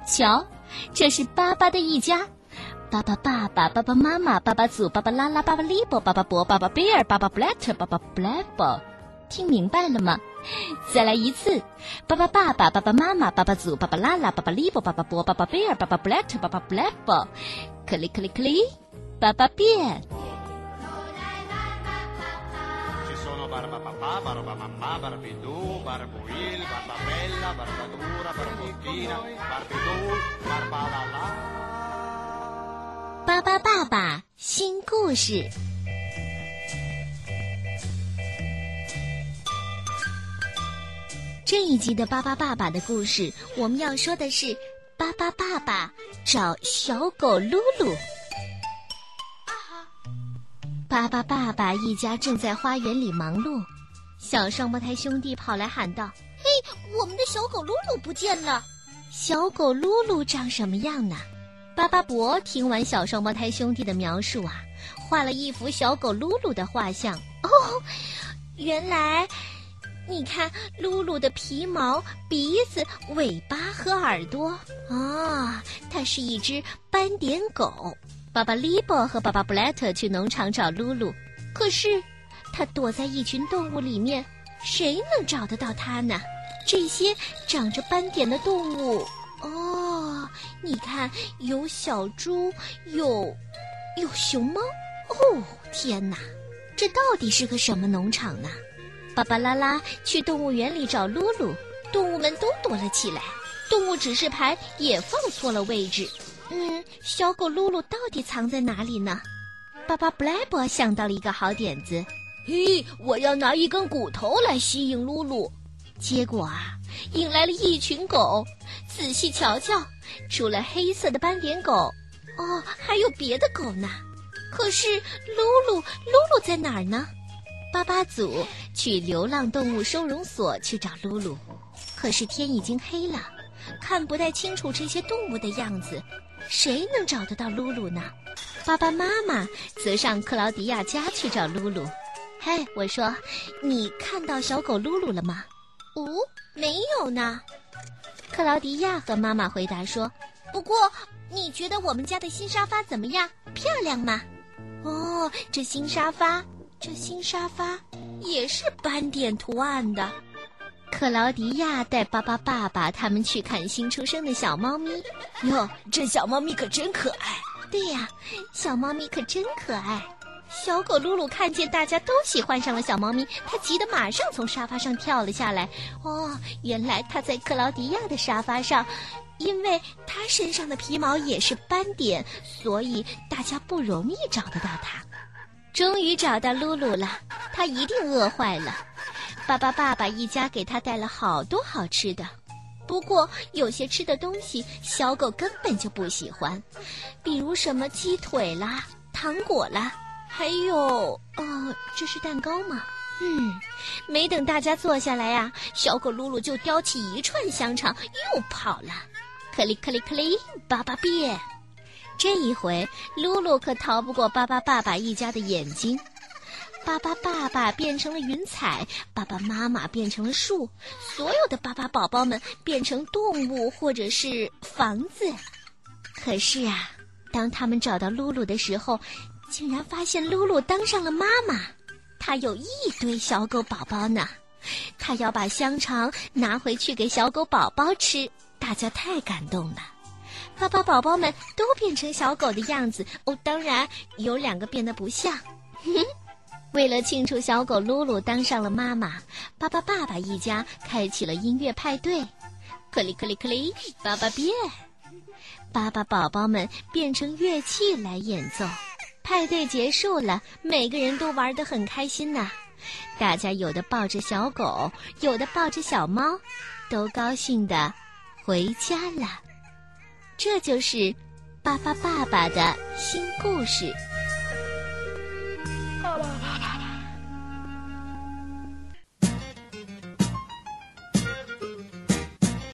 瞧，这是巴巴的一家。巴巴爸爸、巴巴妈妈、巴巴祖、巴巴拉拉、巴巴利波、巴巴伯、巴巴贝尔、巴巴布莱特、巴巴布莱伯，听明白了吗？再来一次，巴巴爸爸、巴巴妈妈、巴巴祖、巴巴拉拉、巴巴利波、巴巴伯、巴巴贝尔、巴巴布莱特、巴巴布莱伯，克里克里克里，巴巴变。 Barbapapà, barbamamà, barbidù, barbuil, barbabella, barbadura, barbottina, barbidù, barbalala。 巴巴爸爸新故事。这一集的巴巴爸爸的故事，我们要说的是巴巴爸爸找小狗噜噜。巴巴爸爸一家正在花园里忙碌，小双胞胎兄弟跑来喊道：“ 嘿，我们的小狗噜噜不见了！” 小狗噜噜长什么样呢？巴巴伯听完小双胞胎兄弟的描述啊，画了一幅小狗噜噜的画像。 哦，原来，你看噜噜的皮毛、鼻子、尾巴和耳朵啊，它是一只斑点狗。爸爸利波和爸爸布莱特去农场找噜噜，可是他躲在一群动物里面，谁能找得到他呢？这些长着斑点的动物，哦，你看，有小猪，有熊猫。哦，天哪，这到底是个什么农场呢？芭芭拉拉去动物园里找噜噜，动物们都躲了起来，动物指示牌也放错了位置。小狗噜噜到底藏在哪里呢？爸爸布莱伯想到了一个好点子， 嘿，我要拿一根骨头来吸引噜噜。 结果啊，引来了一群狗。仔细瞧瞧，除了黑色的斑点狗，哦，还有别的狗呢。可是噜噜在哪儿呢？巴巴祖去流浪动物收容所去找噜噜，可是天已经黑了，看不太清楚这些动物的样子。谁能找得到噜噜呢？爸爸妈妈则上克劳迪亚家去找噜噜。嘿，我说，你看到小狗噜噜了吗？ 没有呢。 克劳迪亚和妈妈回答说：“ 不过，你觉得我们家的新沙发怎么样？漂亮吗？” 哦，这新沙发也是斑点图案的。克劳迪亚带巴巴爸爸他们去看新出生的小猫咪。 哟，这小猫咪可真可爱。 对呀，小猫咪可真可爱。小狗噜噜看见大家都喜欢上了小猫咪，它急得马上从沙发上跳了下来。哦，原来它在克劳迪亚的沙发上，因为它身上的皮毛也是斑点，所以大家不容易找得到它。终于找到噜噜了，它一定饿坏了。巴巴爸爸一家给他带了好多好吃的，不过有些吃的东西小狗根本就不喜欢，比如什么鸡腿啦、糖果啦，还有这是蛋糕吗？没等大家坐下来呀，小狗噜噜就叼起一串香肠又跑了。克里克里克里，巴巴变。这一回噜噜可逃不过巴巴爸爸一家的眼睛。巴巴爸爸变成了云彩，巴巴妈妈变成了树，所有的巴巴宝宝们变成动物或者是房子。可是啊，当他们找到噜噜的时候，竟然发现噜噜当上了妈妈，她有一堆小狗宝宝呢。她要把香肠拿回去给小狗宝宝吃，大家太感动了。巴巴宝宝们都变成小狗的样子，当然有2个变得不像。为了庆祝小狗噜噜当上了妈妈，巴巴爸爸一家开启了音乐派对。克里克里克里，巴巴变。巴巴宝宝们变成乐器来演奏。派对结束了，每个人都玩得很开心呐。大家有的抱着小狗，有的抱着小猫，都高兴地回家了。这就是巴巴爸爸的新故事。